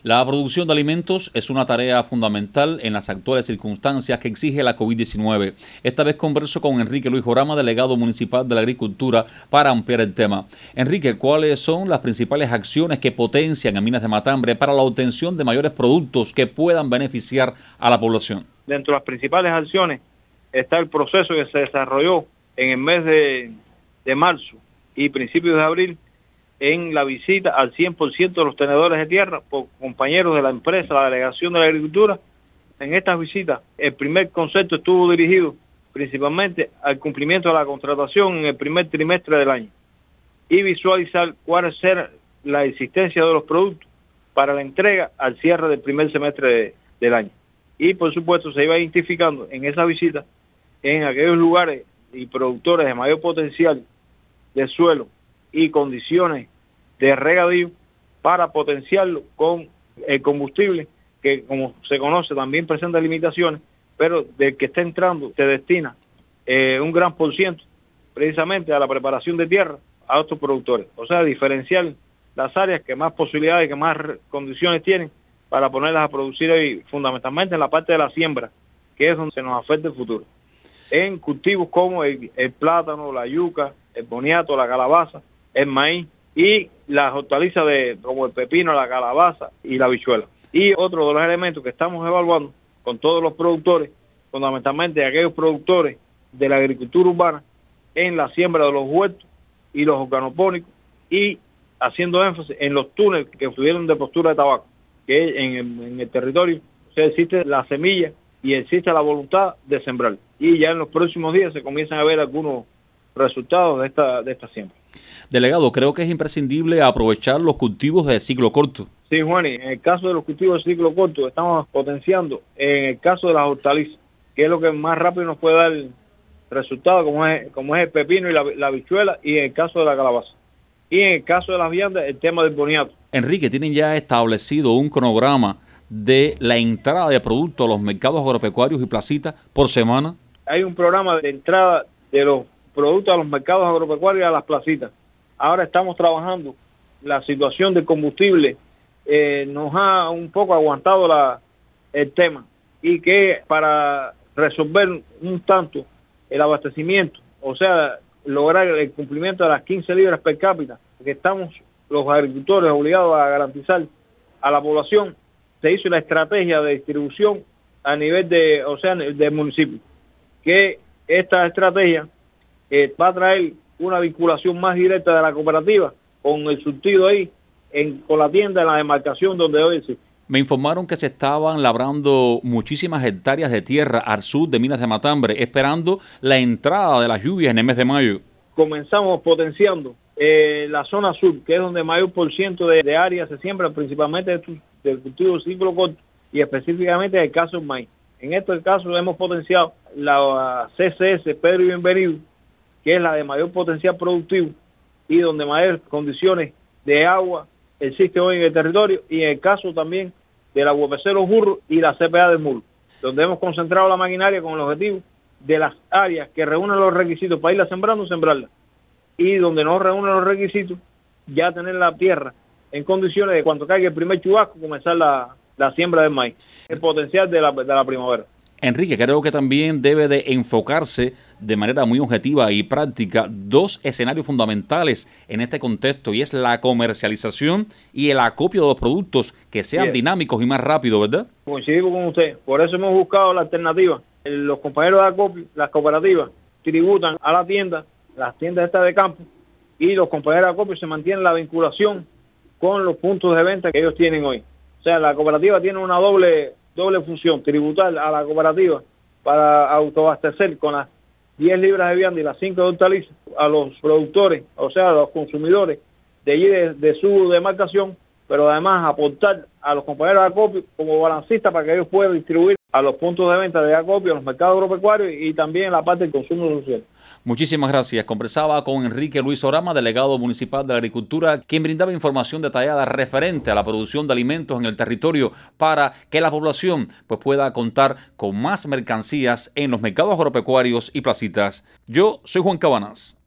La producción de alimentos es una tarea fundamental en las actuales circunstancias que exige la COVID-19. Esta vez converso con Enrique Luis Jorama, delegado municipal de la Agricultura, para ampliar el tema. Enrique, ¿cuáles son las principales acciones que potencian a Minas de Matambre para la obtención de mayores productos que puedan beneficiar a la población? Dentro de las principales acciones está el proceso que se desarrolló en el mes de marzo y principios de abril en la visita al 100% de los tenedores de tierra por compañeros de la empresa, la Delegación de la Agricultura. En estas visitas, el primer concepto estuvo dirigido principalmente al cumplimiento de la contratación en el primer trimestre del año y visualizar cuál será la existencia de los productos para la entrega al cierre del primer semestre del año. Y por supuesto se iba identificando en esa visita en aquellos lugares y productores de mayor potencial de suelo y condiciones de regadío para potenciarlo con el combustible que, como se conoce, también presenta limitaciones, pero del que está entrando se destina un gran por ciento precisamente a la preparación de tierra a estos productores. O sea, diferenciar las áreas que más posibilidades, que más condiciones tienen para ponerlas a producir ahí, fundamentalmente en la parte de la siembra, que es donde se nos afecta el futuro. En cultivos como el plátano, la yuca, el boniato, la calabaza, el maíz y las hortalizas como el pepino, la calabaza y la habichuela. Y otro de los elementos que estamos evaluando con todos los productores, fundamentalmente aquellos productores de la agricultura urbana, en la siembra de los huertos y los organopónicos y haciendo énfasis en los túneles que fluyeron de postura de tabaco, que en el territorio existe la semilla y existe la voluntad de sembrar. Y ya en los próximos días se comienzan a ver algunos resultados de esta siembra. Delegado, creo que es imprescindible aprovechar los cultivos de ciclo corto. Sí, Juan, en el caso de los cultivos de ciclo corto estamos potenciando en el caso de las hortalizas, que es lo que más rápido nos puede dar resultados, como es el pepino y la habichuela, y en el caso de la calabaza. Y en el caso de las viandas, el tema del boniato. Enrique, ¿tienen ya establecido un cronograma de la entrada de productos a los mercados agropecuarios y placitas por semana? Hay un programa de entrada de los productos a los mercados agropecuarios y a las placitas. Ahora estamos trabajando. La situación del combustible nos ha un poco aguantado el tema, y que para resolver un tanto el abastecimiento, o sea, lograr el cumplimiento de las 15 libras per cápita que estamos los agricultores obligados a garantizar a la población, se hizo la estrategia de distribución a nivel del municipio, que esta estrategia va a traer una vinculación más directa de la cooperativa con el surtido ahí, con la tienda en la demarcación donde hoy existe. Me informaron que se estaban labrando muchísimas hectáreas de tierra al sur de Minas de Matambre, esperando la entrada de las lluvias en el mes de mayo. Comenzamos potenciando la zona sur, que es donde mayor por ciento de área se siembra, principalmente del cultivo de ciclo corto, y específicamente el caso del maíz. En este caso hemos potenciado la CCS Pedro y Bienvenido, que es la de mayor potencial productivo y donde mayores condiciones de agua existe hoy en el territorio, y en el caso también de la UPC Los Burros y la CPA del Mulo, donde hemos concentrado la maquinaria con el objetivo de las áreas que reúnen los requisitos para irla sembrando, sembrarla, y donde no reúnen los requisitos, ya tener la tierra en condiciones de cuando caiga el primer chubasco comenzar la siembra del maíz, el potencial de la primavera. Enrique, creo que también debe de enfocarse de manera muy objetiva y práctica dos escenarios fundamentales en este contexto, y es la comercialización y el acopio de los productos que sean dinámicos y más rápidos, ¿verdad? Coincido con usted, por eso hemos buscado la alternativa. Los compañeros de acopio, las cooperativas, tributan a la tienda, las tiendas estas de campo, y los compañeros de acopio se mantienen la vinculación con los puntos de venta que ellos tienen hoy. O sea, la cooperativa tiene una doble función, tributar a la cooperativa para autoabastecer con las 10 libras de vianda y las 5 de hortalizas a los productores, o sea, a los consumidores de allí de su demarcación, pero además aportar a los compañeros de acopio como balancistas para que ellos puedan distribuir a los puntos de venta de acopio, a los mercados agropecuarios y también la parte del consumo social. Muchísimas gracias. Conversaba con Enrique Luis Jorama, delegado municipal de la Agricultura, quien brindaba información detallada referente a la producción de alimentos en el territorio para que la población pueda contar con más mercancías en los mercados agropecuarios y placitas. Yo soy Juan Cabanas.